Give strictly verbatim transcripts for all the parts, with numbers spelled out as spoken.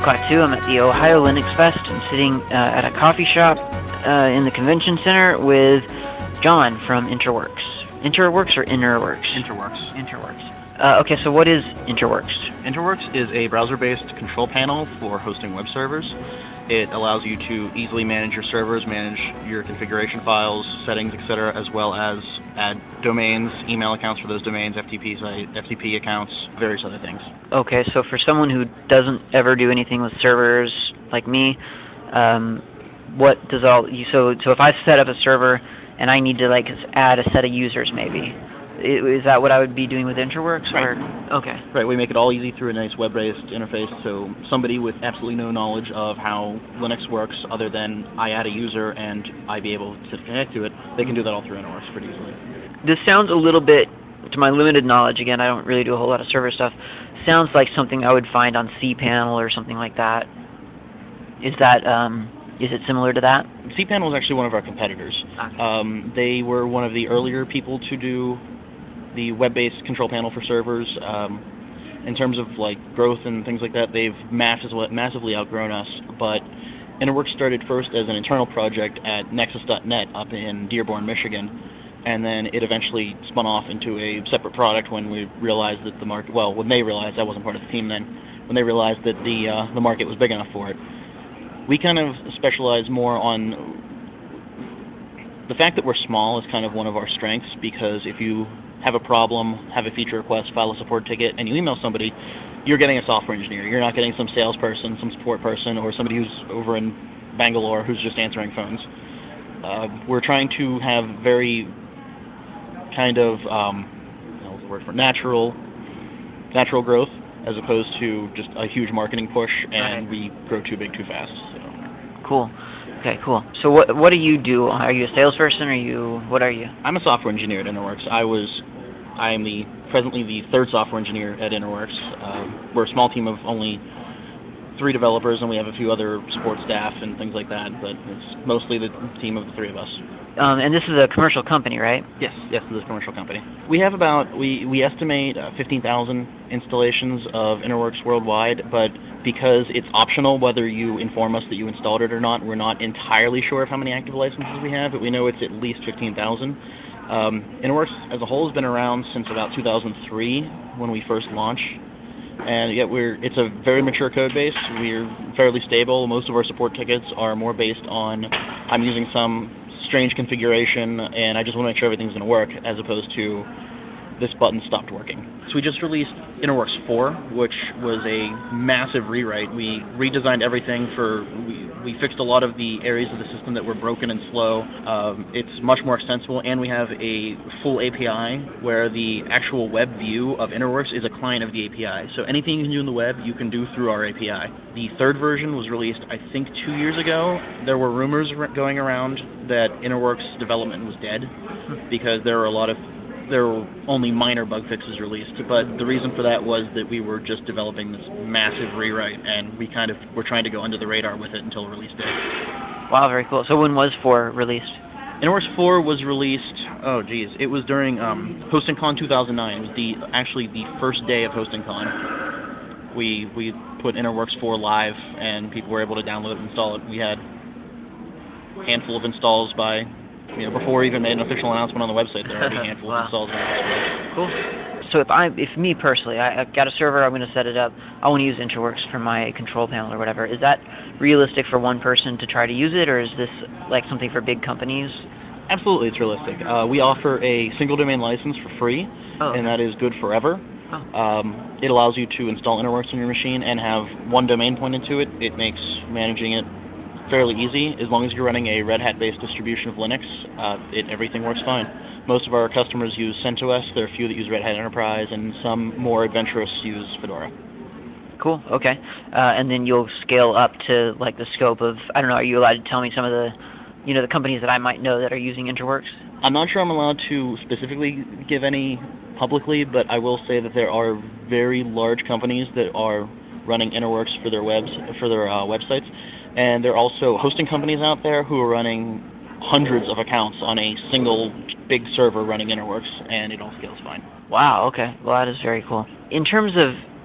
Klaatu. I'm at the Ohio Linux Fest. I'm sitting uh, at a coffee shop uh, in the convention center with John from Interworks. Interworks or Innerworks? Interworks. Interworks. Uh, okay, so what is Interworks? Interworks is a browser-based control panel for hosting web servers. It allows you to easily manage your servers, manage your configuration files, settings, et cetera, as well as add domains, email accounts for those domains, F T P site, F T P accounts, various other things. Okay, so for someone who doesn't ever do anything with servers like me, um, what does all you so so if I set up a server and I need to like add a set of users, maybe. Is that what I would be doing with Interworks? Right. Or? Okay. Right, we make it all easy through a nice web-based interface, so somebody with absolutely no knowledge of how Linux works other than I add a user and I be able to connect to it, they can do that all through Interworks pretty easily. This sounds a little bit, to my limited knowledge, again, I don't really do a whole lot of server stuff, sounds like something I would find on cPanel or something like that. Is that, um, is it similar to that? cPanel is actually one of our competitors. Okay. Um, they were one of the earlier people to do the web-based control panel for servers. Um, in terms of like growth and things like that, they've massively, massively outgrown us. But Interworks started first as an internal project at Nexus dot net up in Dearborn, Michigan, and then it eventually spun off into a separate product when we realized that the market, well, when they realized, I wasn't part of the team then, when they realized that the uh, the market was big enough for it. We kind of specialize more on the fact that we're small is kind of one of our strengths, because if you have a problem, have a feature request, file a support ticket, and you email somebody, you're getting a software engineer. You're not getting some salesperson, some support person, or somebody who's over in Bangalore who's just answering phones. Uh, we're trying to have very kind of, um, what's the word for it? natural, natural growth, as opposed to just a huge marketing push, and Right. we grow too big too fast. So. Cool. Okay, cool. So what what do you do? Are you a salesperson? Or are you what are you? I'm a software engineer at Interworks. I was, I am the presently the third software engineer at Interworks. Uh, we're a small team of only three developers, and we have a few other support staff and things like that. But it's mostly the team of the three of us. Um, and this is a commercial company, right? Yes, yes, this is a commercial company. We have about we we estimate uh, fifteen thousand installations of Interworks worldwide, but because it's optional whether you inform us that you installed it or not, we're not entirely sure of how many active licenses we have, but we know it's at least fifteen thousand. Um, Interworks as a whole has been around since about two thousand three when we first launched, and yet we're it's a very mature code base. We're fairly stable. Most of our support tickets are more based on I'm using some strange configuration and I just want to make sure everything's going to work, as opposed to this button stopped working. So we just released Interworks four, which was a massive rewrite. We redesigned everything for, we, we fixed a lot of the areas of the system that were broken and slow. Um, it's much more extensible, and we have a full A P I where the actual web view of Interworks is a client of the A P I. So anything you can do in the web, you can do through our A P I. The third version was released, I think, two years ago. There were rumors going around that Interworks development was dead because there were a lot of there were only minor bug fixes released, but the reason for that was that we were just developing this massive rewrite, and we kind of were trying to go under the radar with it until release day. Wow, very cool. So when was four released? Interworks four was released, oh geez, it was during um, HostingCon two thousand nine. It was the actually the first day of HostingCon. We, we put Interworks four live, and people were able to download and install it. We had a handful of installs by You know, before we even made an official announcement on the website, there were already a handful Wow. of installs. Cool. So if I, if me personally, I, I've got a server, I'm going to set it up, I want to use Interworks for my control panel or whatever, is that realistic for one person to try to use it, or is this like something for big companies? Absolutely, it's realistic. Uh, we offer a single domain license for free, oh, okay. and that is good forever. Oh. Um, it allows you to install Interworks on your machine and have one domain pointed to it. It makes managing it fairly easy. As long as you're running a Red Hat-based distribution of Linux, uh, it, everything works fine. Most of our customers use CentOS. There are a few that use Red Hat Enterprise, and some more adventurous use Fedora. Cool. Okay. Uh, and then you'll scale up to like the scope of, I don't know, are you allowed to tell me some of the, you know, the companies that I might know that are using Interworks? I'm not sure I'm allowed to specifically give any publicly, but I will say that there are very large companies that are running Interworks for their webs for their uh, websites, and there are also hosting companies out there who are running hundreds of accounts on a single big server running Interworks, and it all scales fine. Wow. Okay. Well, that is very cool. In terms of ex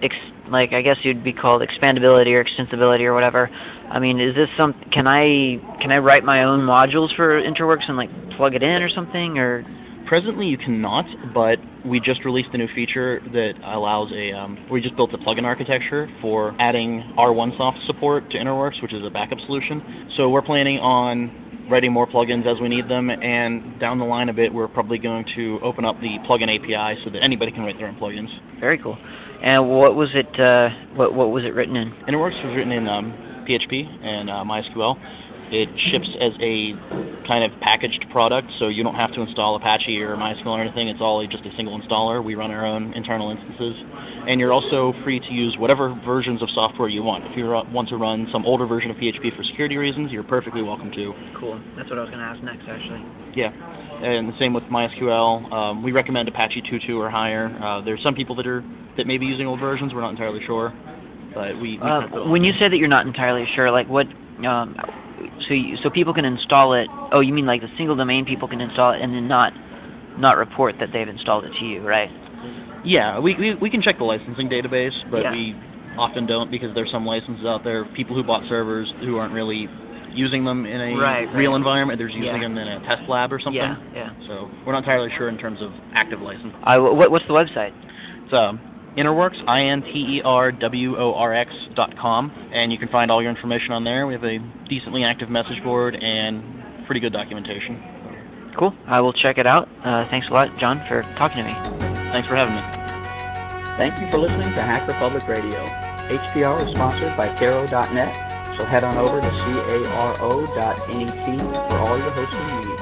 like I guess you'd be called expandability or extensibility or whatever. I mean, is this some? Can I can I write my own modules for Interworks and like plug it in or something or? Presently, you cannot, but we just released a new feature that allows a. Um, we just built a plugin architecture for adding R one soft support to Interworks, which is a backup solution. So we're planning on writing more plugins as we need them, and down the line a bit, we're probably going to open up the plugin A P I so that anybody can write their own plugins. Very cool. And what was it? Uh, what what was it written in? Interworks was written in um, P H P and uh, MySQL. It ships as a kind of packaged product, so you don't have to install Apache or MySQL or anything. It's all just a single installer. We run our own internal instances. And you're also free to use whatever versions of software you want. If you want to run some older version of P H P for security reasons, you're perfectly welcome to. Cool. That's what I was going to ask next, actually. Yeah, and the same with MySQL. Um, we recommend Apache two point two or higher. Uh, there's some people that are that may be using old versions. We're not entirely sure, but we. we uh, when you say that you're not entirely sure, like what? Um, so you, so people can install it. Oh, you mean like the single domain people can install it and then not not report that they've installed it to you, right? Yeah, we we, we can check the licensing database, but yeah. we often don't because there's some licenses out there. People who bought servers who aren't really using them in a right, real right. environment. They're using yeah. them in a test lab or something. Yeah, yeah. So we're not entirely sure in terms of active license. I, what, what's the website? It's um, Interworks, I N T E R W O R X dot com, and you can find all your information on there. We have a decently active message board and pretty good documentation. Cool. I will check it out. Uh, thanks a lot, John, for talking to me. Thanks for having me. Thank you for listening to Hacker Public Radio. H P R is sponsored by Caro dot net, so head on over to caro dot net for all your hosting needs.